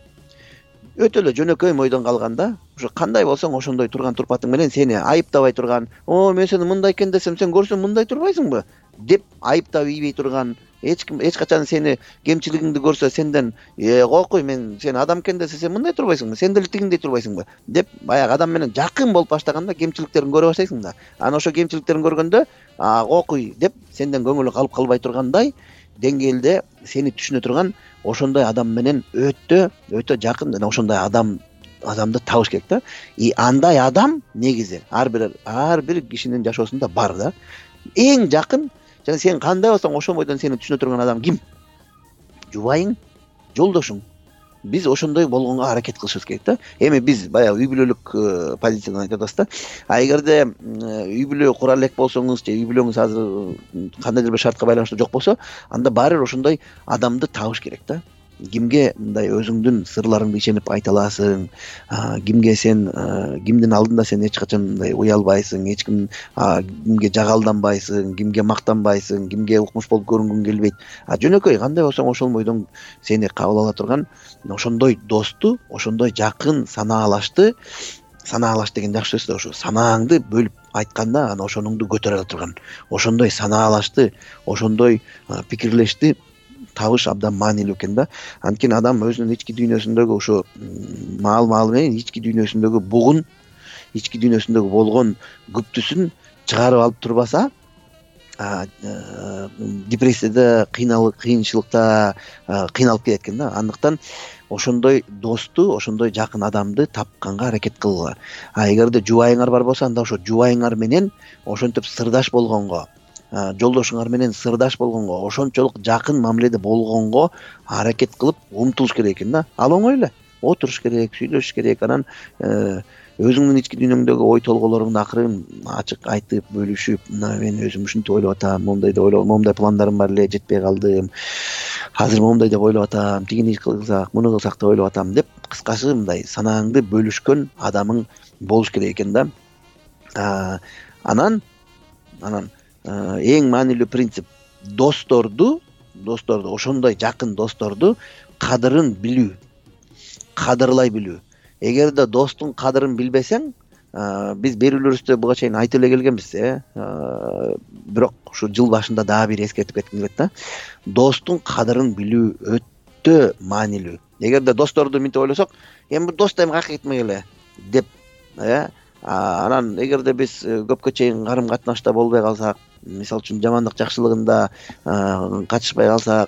өтө эле жөнөкөй мойдон калганда, ушу кандай болсоң ошондой турган турпатың менен сени айыптабай турган, мен сени мындай экен десем, сен көрсөң мындай турбайсыңбы деп айыптап ийбей турган, эч качан сени кемчилигиңди көрсө сенден койкуй, мен сен адам экен десе, сен мындай турбайсыңбы, сен деле тигиндей турбайсыңбы деп баягы адам менен жакын болуп баштаганда кемчиликтерин көрө баштайсың да. Анан ошо кемчиликтерин көргөндө койкуй деп сенден көңүлү калып калбай тургандай деңгээлде сени түшүнө турган ошондой адам менен өтө жакын ошондой адамды табыш керек да. И андай адам негизи ар бир кишинин жашоосунда бар да. Эң жакын, жана сен кандай болсоң ошол бойдон сени түшүнө турган адам ким? Жубайың, жолдошуң. Биз ошондой болгонго аракет кылышыбыз керек да. Эми биз баягы үй бүлөлүк позициядан айтып атабыз да. Эгерде үй бүлө кура элек болсоңуз, же үй бүлөңүз азыр кандайдыр бир шартка байланыштуу жок болсо, анда баары бир ошондой адамды табыш керек да. Кимге мындай өзүңдүн сырларыңды ишенип айта аласың, кимдин алдында сен эч качан мындай уялбайсың, кимге жагалданбайсың, кимге мактанбайсың, кимге укмуш болуп көрүнгүң келбейт. Жөнөкөй кандай болсоң ошол бойдон сени кабыл ала турган ошондой досту, ошондой жакын санаалашты деген жакшы сөз да. Ошо санааңды бөлүп айтканда анан ошонуңду көтөрө ала турган, ошондой санаалашты, ошондой пикирлешти табыш абдан маанилүү экен да. Анткени адам өзүнүн ички дүйнөсүндөгү ошо маал менен ички дүйнөсүндөгү бугун, ички дүйнөсүндөгү болгон күптүсүн чыгарып алып турбаса, депрессияда, кыйынчылыкта кыйналып кетет экен да. Андыктан ошондой досту, ошондой жакын адамды тапканга аракет кылгыла. Эгерде жубайыңар бар болсо, анда ошо жубайыңар менен ошентип сырдаш болгонго, жолдошуңар менен сырдаш болгонго, ошончолук жакын мамиледе болгонго аракет кылып умтулуш керек экен да. Ал оңой эле. Отуруш керек, сүйлөшүш керек, анан өзүңдүн ички дүйнөңдөгү ой толгоолоруңду акырын ачык айтып, бөлүшүп, мына мен өзүм ушинтип ойлоп атам, момундай пландарым бар эле, жетпей калдым. Азыр момундай деп ойлоп атам, тигини кылсак, муну кылсак деп ойлоп атам деп, кыскасы мындай санааңды бөлүшкөн адамың болуш керек экен да. Анан эң маанилүү принцип досторду, ошондой жакын досторду кадырын билүү, кадырлай билүү. Эгерде достун кадырын билбесең, биз берүүлөрүбүздө буга чейин айтып эле келгенбиз, бирок ушу жыл башында дагы бир эскертип кетким келет да. Достун кадырын билүү өтө маанилүү. Эгерде досторду мынтип ойлосок, эми дос да эми каяка кетмек эле деп, анан эгерде биз көпкө чейин карым катнашта болбой калсак, мисалы үчүн жамандык жакшылыгында катышпай калсак,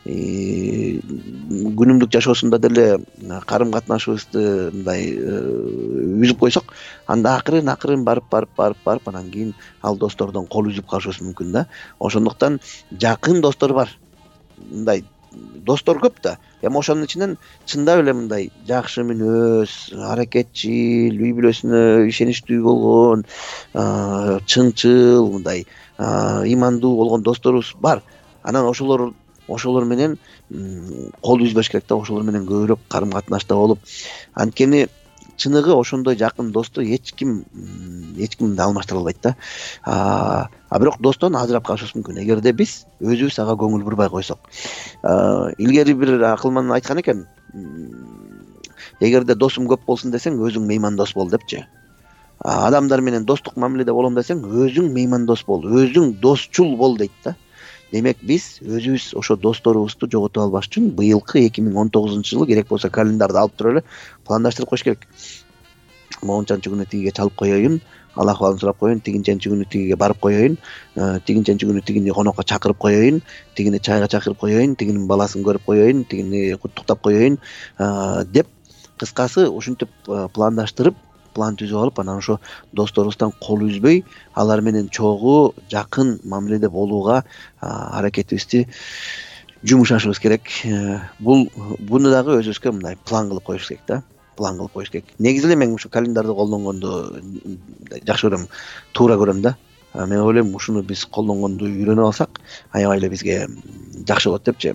күнүмдүк жашоосунда деле карым катнашыбызды мындай үзүп койсок, анда акырын барып анан кийин ал достордон кол үзүп калышыбыз мүмкүн да. Ошондуктан жакын достор бар. Мындай достор көп да. Эми ошонун ичинен чындап эле мындай жакшы мүнөз, аракетчил, үй бүлөсүнө ишеничтүү болгон, чынчыл, мындай ыймандуу болгон досторубуз бар. Анан ошолор менен кол үзбөш керек да, ошолор менен көбүрөөк карым катнашта болуп, анткени чыныгы ошондой жакын досту эч ким алмаштыра албайт да. Бирок достон ажырап калышыбыз мүмкүн, эгерде биз өзүбүз ага көңүл бурбай койсок. Илгери бир акылман айткан экен, эгерде досум көп болсун десең, өзүң мейман дос бол депчи. адамдар менен достук мамиледе болом десең, өзүң меймандос бол, өзүң досчул бол дейт да. Демек биз өзүбүз ошо досторубузду жоготуп албаш үчүн быйылкы 2019 керек болсо календарды алып туруп эле пландаштырып коюш керек. Моунчанчы күнү тигиге чалып коеюн, ал акыбалын сурап коеюн, тигинченчи күнү тигиге барып коеюн, тигинченчи күнү тигини конокко чакырып коеюн, тигини чайга чакырып коеюн, тигинин баласын көрүп коеюн, тигини куттуктап коеюн деп, кыскасы ушинтип пландаштырып, план түзүп алып, анан ошо досторубуздан кол үзбөй, алар менен чогуу, жакын мамиледе болууга аракетибизди жумшашыбыз керек. Буну дагы өзүбүзгө мындай план кылып коюш керек да. План кылып коюш керек. Негизи эле мен ушу календарды колдонгонду жакшы көрөм, туура көрөм да. Мен ойлойм, ушуну биз колдонгонду үйрөнүп алсак, аябай эле бизге жакшы болот депчи.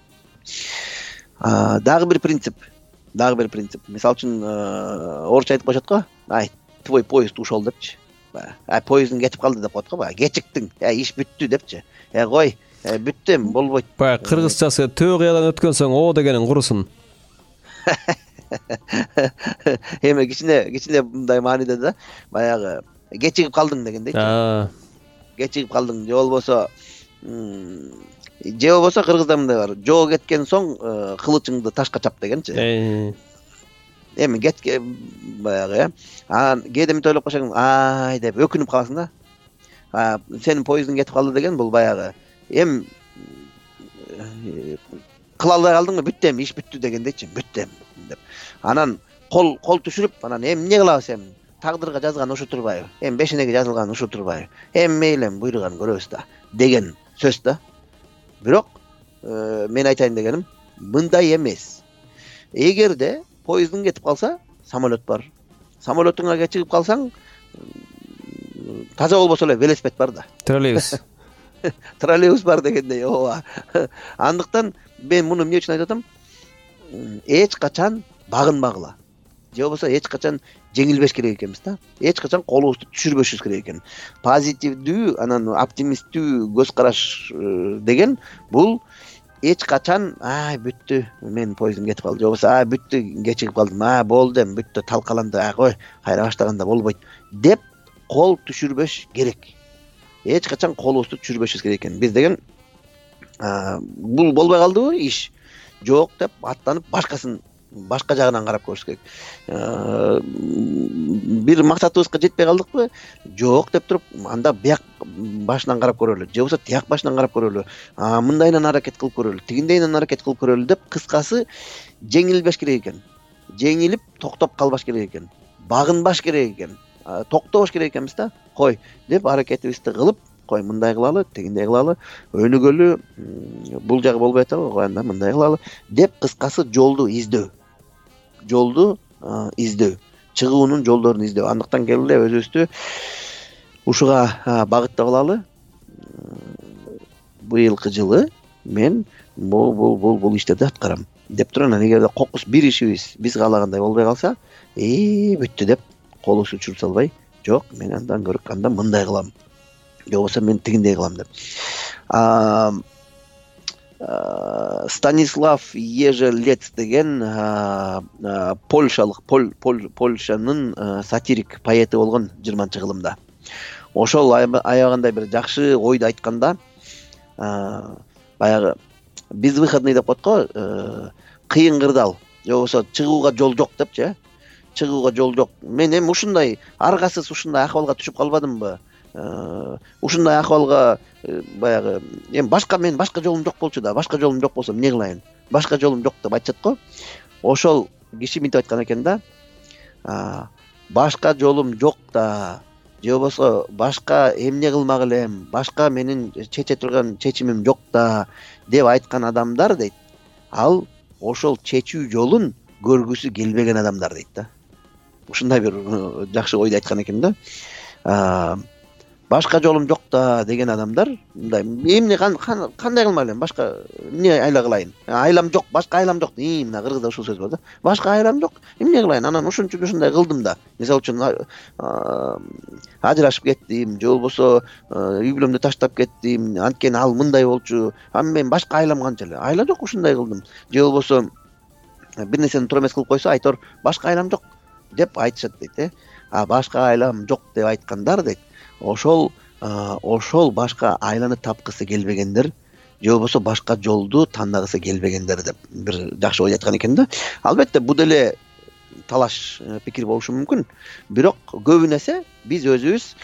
Дагы бир принцип. Мисалы үчүн, орусча айтып коюшат го, ай, твой поезд ушел депчи. Поездың кетип калды деп коет го, баягы кечиктиң, иш бүттү депчи. Кой, бүттү эми, болбойт. Баягы кыргызчасы төө кыядан өткөн соң о дегенин курусун. Эми кичине мындай мааниде да, баягы кечигип калдың дегендейчи. Кечигип калдың, же болбосо кыргызда мындай бар. Жоо кеткен соң кылычыңды ташка чап дегенчи. Эми баягы, анан кээде мынтип ойлоп койсоң, ай деп өкүнүп каласың да. Сенин поездың кетип калды деген бул баягы эми кыла албай калдыңбы, бүттү эми, иш бүттү дегендейчи, бүттү эми деп. Анан кол түшүрүп, анан эми эмне кылабыз эми? Тагдырга жазган ушу турбайбы? Эми бешенеге жазылган ушу турбайбы? Эми мейли, эми буйруган көрөбүз да деген сөз да. Бирок мен айтайын дегеним, мындай эмес. Эгерде поездың кетип калса, самолет бар. Самолетуңа кечигип калсаң, таза болбосо эле велосипед бар да. Троллейбус бар дегендей, ооба. Андыктан мен муну эмне үчүн айтып атам? Эч качан багынмагыла. Же болбосо эч качан жеңилбеш керек экенбиз да. Эч качан колубузду түшүрбөшүбүз керек экен. Позитивдүү, анан оптимисттүү көз караш деген бул эч качан бүттү, мен поездым кетип калды, же болбосо бүттү, кечигип калдым, болду эми, бүттү, талкаланды, кой, кайра баштаганда болбойт деп кол түшүрбөш керек. Эч качан колубузду түшүрбөшүбүз керек экен. Биз деген бул болбой калдыбы иш? Жок деп аттанып башка жагынан карап көрүш керек. Бир максатыбызга жетпей калдыкпы? Жок деп туруп, анда бияк башынан карап көрөлү, же болбосо тияк башынан карап көрөлү, мындайынан аракет кылып көрөлү, тигиндейинен аракет кылып көрөлү деп, кыскасы жеңилбеш керек экен. Жеңилип токтоп калбаш керек экен. Багынбаш керек экен. Токтобош керек экенбиз да. Кой деп аракетибизди кылып, кой мындай кылалы, тигиндей кылалы, өнүгөлү, бул жагы болбой атабы, кой анда мындай кылалы деп, кыскасы жолду издөө. Чыгуунун жолдорун издөө. Андыктан келгиле өзүбүздү ушуга багыттап алалы. Быйылкы жылы мен бул иштерди аткарам деп турган. Эгерде кокус бир ишибиз биз каалагандай болбой калса, бүттү деп колубузду түшүрүп салбай, жок, мен андан көрөк анда мындай кылам, же болбосо мен тигиндей кылам деп. Станислав Ежелец деген Польшанын сатирик поэти болгон 20-кылымда. Ошол аябагандай бир жакшы ойду айтканда, баягы биз выходный деп коет го, кыйын кырдаал, же болбосо чыгууга жол жок депчи, чыгууга жол жок. Мен эми ушундай аргасыз ушундай акыбалга түшүп калбадымбы? Ушундай акыбалга баягы эми мен башка жолум жок болчу да, башка жолум жок болсо эмне кылайын? Башка жолум жок деп айтышат го. Ошол киши мынтип айткан экен да. Башка жолум жок да, же болбосо башка эмне кылмак элем, башка менин чече турган чечимим жок да деп айткан адамдар дейт. Ал ошол чечүү жолун көргүсү келбеген адамдар дейт да. Ушундай бир жакшы ойду айткан экен да. Башка жолум жок да деген адамдар мындай эмне кандай кылмак элем, башка эмне айла кылайын? Айлам жок, башка айлам жок. Мына кыргызда ушул сөз бар да. Башка айлам жок, эмне кылайын? Анан ушун үчүн ушундай кылдым да. Мисалы үчүн ажырашып кеттим, же болбосо үй бүлөмдү таштап кеттим, анткени ал мындай болчу. Мен башка айлам канча эле? Айла жок, ушундай кылдым. Же болбосо бир нерсени туура эмес кылып койсо, айтор башка айлам жок деп айтышат дейт. башка айлам жок деп айткандардек ошол башка айланы тапкысы келбегендер же болбосо башка жолду тандагысы келбегендер деп бир жакшы ой айткан экен да. Албетте бул деле талаш пикир болушу мүмкүн, бирок көбүн эсе биз өзүбүз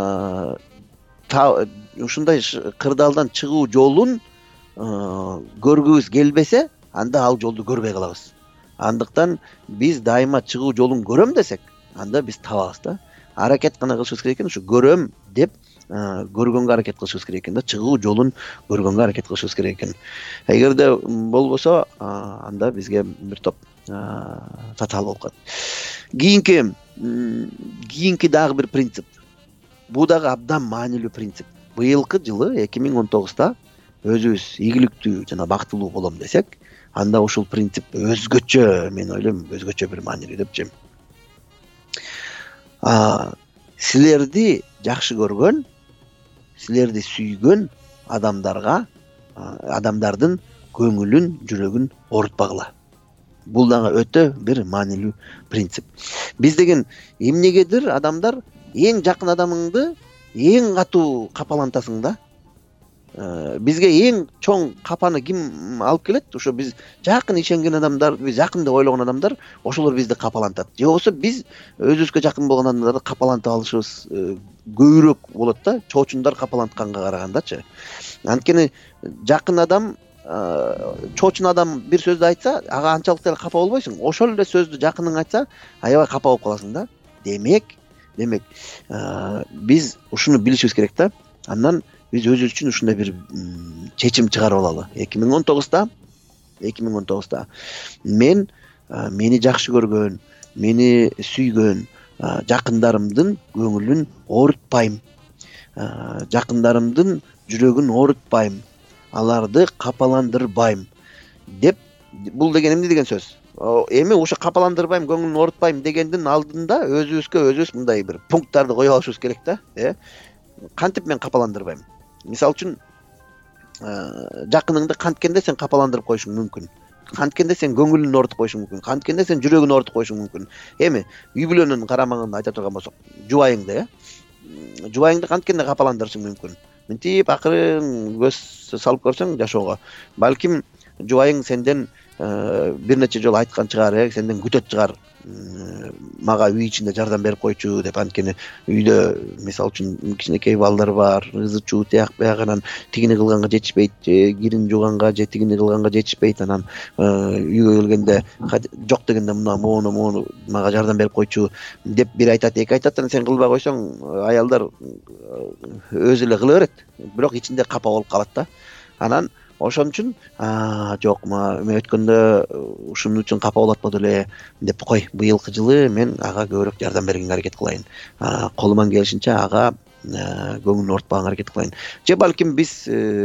ушундай кырдаалдан чыгуу жолун көргүбүз келбесе, анда ал жолду көрбөй калабыз. Андыктан биз дайыма чыгуу жолун көрөм десек, анда биз табабыз да. Аракет гана кылышыбыз керек экен, ушу көрөм деп көргөнгө аракет кылышыбыз керек экен да, чыгуу жолун көргөнгө аракет кылышыбыз керек экен. Эгерде болбосо, анда бизге бир топ татаал болуп калат. Кийинки дагы бир принцип. Бул дагы абдан маанилүү принцип. Быйылкы жылы 2019-та өзүбүз ийгиликтүү жана бактылуу болом десек, анда ушул принцип өзгөчө, мен ойлойм, өзгөчө бир маанилүү депчи. Силерди жакшы көргөн, силерди сүйгөн адамдардын көңүлүн, жүрөгүн оорутпагыла. Бул дагы өтө бир маанилүү принцип. Биз деген эмнегедир адамдар эң жакын адамыңды эң катуу капалантасың да. Бизге эң чоң капаны ким алып келет? Ошо биз жакын ишенген адамдар, биз жакын деп ойлогон адамдар, ошолор бизди капалантат. Же болбосо биз өзүбүзгө жакын болгон адамдарды капалантып алышыбыз көбүрөөк болот да, чоочундар капалантканга карагандачы. Анткени жакын адам, чоочун адам бир сөздү айтса, ага анчалык деле капа болбойсуң. Ошол эле сөздү жакының айтса, аябай капа болуп каласың да. Демек, биз ушуну билишибиз керек да. Андан биз өзүбүз үчүн ушундай бир чечим чыгарып алалы. 2019-та мени жакшы көргөн, мени сүйгөн жакындарымдын көңүлүн оорутпайм. Жакындарымдын жүрөгүн оорутпайм. Аларды капаландырбайм деп, бул деген эмне деген сөз? Эми ошо капаландырбайм, көңүлүн оорутпайм дегендин алдында өзүбүз мындай бир пункттарды коюп алышыбыз керек да. Кантип мен капаландырбайм? Мисалы үчүн, жакыныңды канткенде сен капаландырып коюшуң мүмкүн. Канткенде сен көңүлүн оорутуп коюшуң мүмкүн. Канткенде сен жүрөгүн оорутуп коюшуң мүмкүн. Эми үй бүлөнүн карамагында айта турган болсок, жубайыңды, жубайыңды канткенде капаландырышың мүмкүн. Мынтип акырын көз салып көрсөң жашоого, балким жубайың сенден бир нече жолу айткан чыгар, сенден күтөт чыгар, мага үй ичинде жардам берип койчу деп. Анткени үйдө мисалы үчүн кичинекей балдар бар, ызы чуу тияк бияк, анан тигини кылганга жетишпейт, же кирин жууганга, же тигини кылганга жетишпейт. Анан үйгө келгенде жок дегенде мону мага жардам берип койчу деп бир айтат, эки айтат, анан сен кылбай койсоң, аялдар өзү эле кыла берет, бирок ичинде капа болуп калат да. Анан ошон үчүн жок, мен өткөндө ушун үчүн капа болуп атпады эле деп, кой, быйылкы жылы мен ага көбүрөөк жардам бергенге аракет кылайын, колуман келишинче ага көңүлүн оорутпаганга аракет кылайын. Же балким биз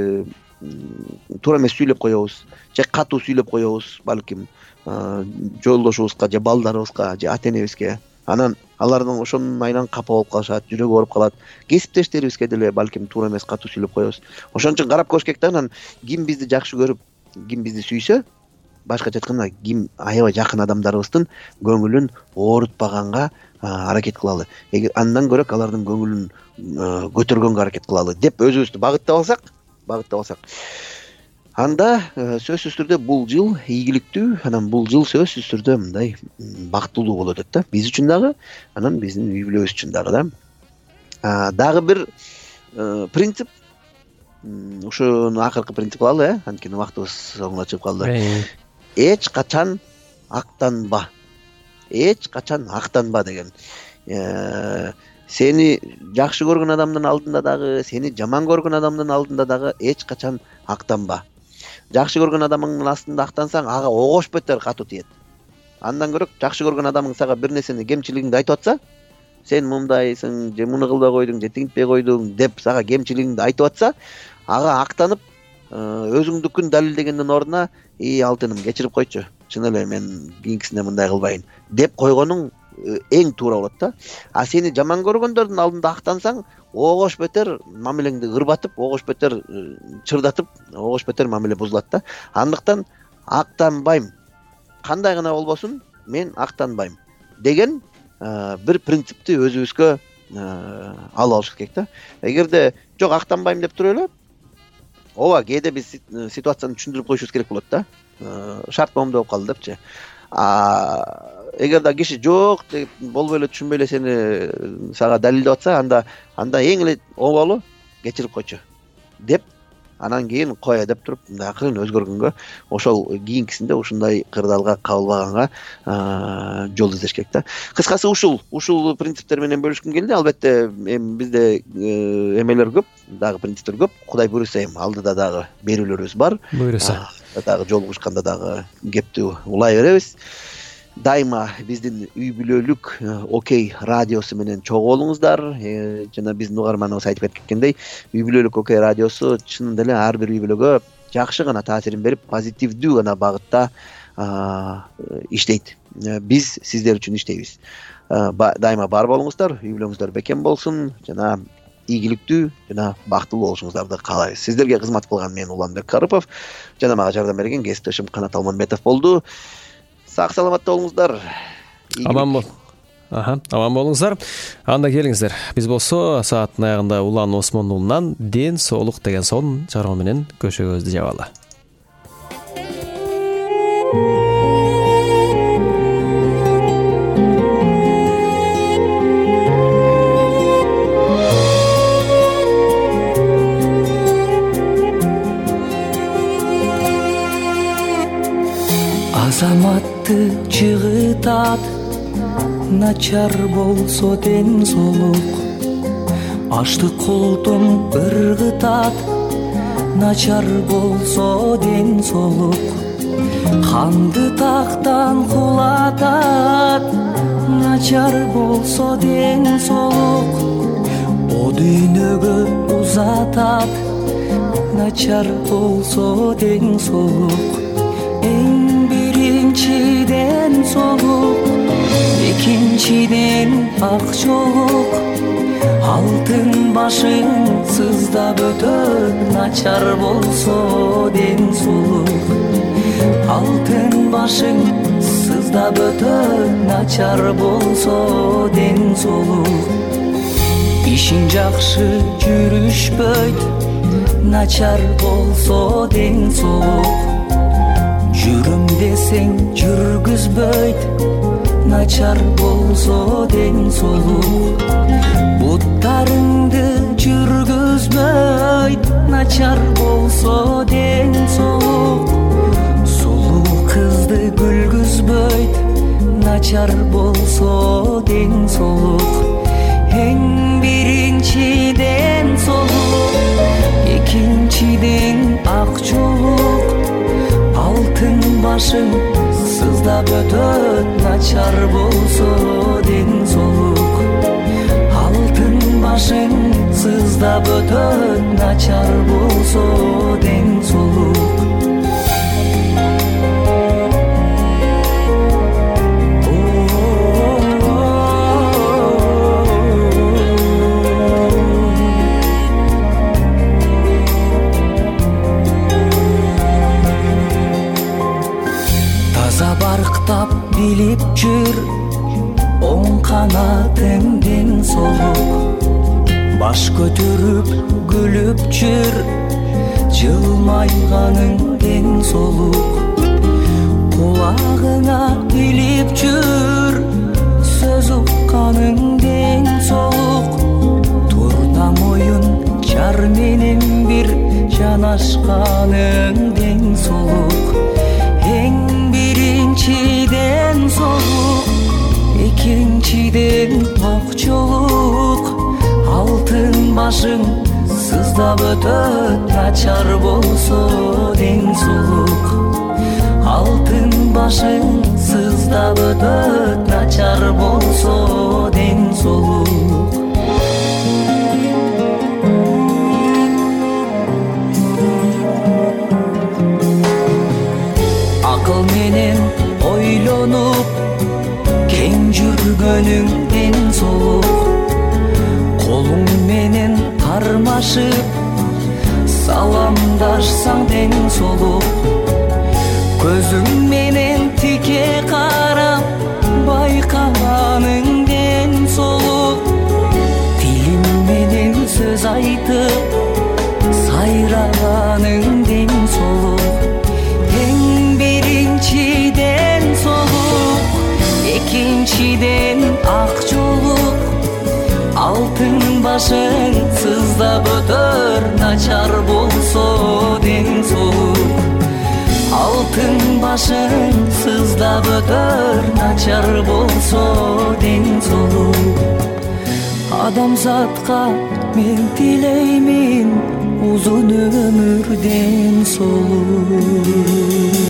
туура эмес сүйлөп коебуз, же катуу сүйлөп коебуз, балким жолдошубузга, же балдарыбызга, же ата энебизге. Анан алардын ошонун айынан капа болуп калышат, жүрөгү ооруп калат. Кесиптештерибизге деле балким туура эмес катуу сүйлөп коебуз. Ошон үчүн карап көрүш керек да. Анан ким бизди жакшы көрүп, ким бизди сүйсө, башкача айтканда, ким аябай жакын адамдарыбыздын көңүлүн оорутпаганга аракет кылалы. Андан көрөк алардын көңүлүн көтөргөнгө аракет кылалы деп өзүбүздү багыттап алсак, анда сөзсүз түрдө бул жыл ийгиликтүү, анан бул жыл сөзсүз түрдө мындай бактылуу болуп өтөт да. Биз үчүн дагы, анан биздин үй бүлөбүз үчүн дагы да. Дагы бир принцип, ушуну акыркы принцип кылалы, анткени убактыбыз соңуна чыгып калды. Эч качан актанба. Деген. Сени жакшы көргөн адамдын алдында дагы, сени жаман көргөн адамдын алдында дагы эч качан актанба. Жакшы көргөн адамыңдын астында актансаң, ага огош бетер катуу тиет. Андан көрөк жакшы көргөн адамың сага бир нерсени, кемчилигиңди айтып атса, сен мындайсың, же муну кылбай койдуң, же тигинтпей койдуң деп сага кемчилигиңди айтып атса, ага актанып, өзүңдүкүн далилдегендин ордуна, алтыным кечирип койчу, чын эле мен кийинкисинде мындай кылбайын деп койгонуң эң туура болот да. Сени жаман көргөндөрдүн алдында актансаң, огош бетер мамилеңди ырбатып, огош бетер чырдатып, огош бетер мамиле бузулат да. Андыктан актанбайм. Кандай гана болбосун, мен актанбайм деген бир принципти өзүбүзгө алып алышыбыз керек да. Эгерде жок актанбайм деп туруп эле, ооба кээде биз ситуацияны түшүндүрүп коюшубуз керек болот да. Шарт моомдо болуп калды депчи. Эгер да киши жок деп болбой эле түшүнбөй эле сени сага далилдеп атса, анда эң эле оболу кечирип койчу деп, анан кийин кое деп туруп мындай акырын өзгөргөнгө, ошол кийинкисинде ушундай кырдаалга кабылбаганга жол издеш керек да. Кыскасы ушул принциптер менен бөлүшкүм келди. Албетте эми бизде эмелер көп, дагы принциптер көп. Кудай буйруса эми алдыда дагы берүүлөрүбүз бар. Буйруса дагы жолугушканда дагы кепти улай беребиз. Дайыма биздин үй бүлөлүк Окей радиосу менен чогуу болуңуздар. Жана биздин угарманыбыз айтып кеткендей, үй бүлөлүк Окей радиосу чынында эле ар бир үй бүлөгө жакшы гана таасирин берип, позитивдүү гана багытта иштейт. Биз сиздер үчүн иштейбиз. Дайыма бар болуңуздар, үй бүлөңүздөр бекем болсун жана ийгиликтүү жана бактылуу болушуңуздарды каалайбыз. Сиздерге кызмат кылган мен Уланбек Карыпов жана мага жардам берген кесиптешим Канат Алмамбетов болду. Сак саламатта болуңуздар. Аман болуңуздар. Анда келиңиздер. Биз болсо сааттын аягында Улан Осмон уулунан Ден соолук деген сонун чыгарма менен көшөгөбүздү жабалы. Азаматты жыгытат, начар болсо ден соолук. Аштык колдон ыргытат, начар болсо ден соолук. Ханды тактан кулатат, начар болсо ден соолук. О дүйнөгө узатат, начар болсо ден соолук. Биринчиден соолук, экинчиден акчолук. Алтын башың сыздап өтөт, начар болсо ден соолук. Алтын башың сыздап өтөт, начар болсо ден соолук. Ишиң жакшы жүрүшпөйт, начар болсо ден соолук. Жүрүм десең жүргүзбөйт, начар болсо ден соолук. Буттарыңды жүргүзбөйт, начар болсо ден соолук. Сулуу кызды күлгүзбөйт, начар болсо ден соолук. Эң биринчиден соолук, экинчиден акчолук. Алтын башың сыздап өтөт, начар болсо ден соолук. Алтын башың сыздап өтөт, начар болсо ден соолук. Барктап билип жүр, оң канатыңден соолук. Баш көтөрүп күлүп жүр, жылмайганыңден соолук. Кулагыңа билип жүр, сөз укканыңден соолук. Турда моюн жар менен бир жанашканыңден соолук. Эң биринчиден соолук, экинчиден акчолук. Алтын башың сыздап өтөт, начар болсо ден соолук. Алтын башың сыздап өтөт, начар болсо ден соолук. Акыл менен ойлонуп, кең жүргөнүңден соолук. Колуң менен кармашып, саламдашсаң ден соолук. Көзүң менен тике карап, байкаганыңден тартып сайраганың ден соолук. Эң биринчиден соолук, экинчиден ак жолук. Алтын башың сыздап өтөр, начар болсо ден соолук. Алтын башың сыздап өтөр, начар болсо ден соолук. Адамзатка мен тилеймин узун өмүр, ден соолук.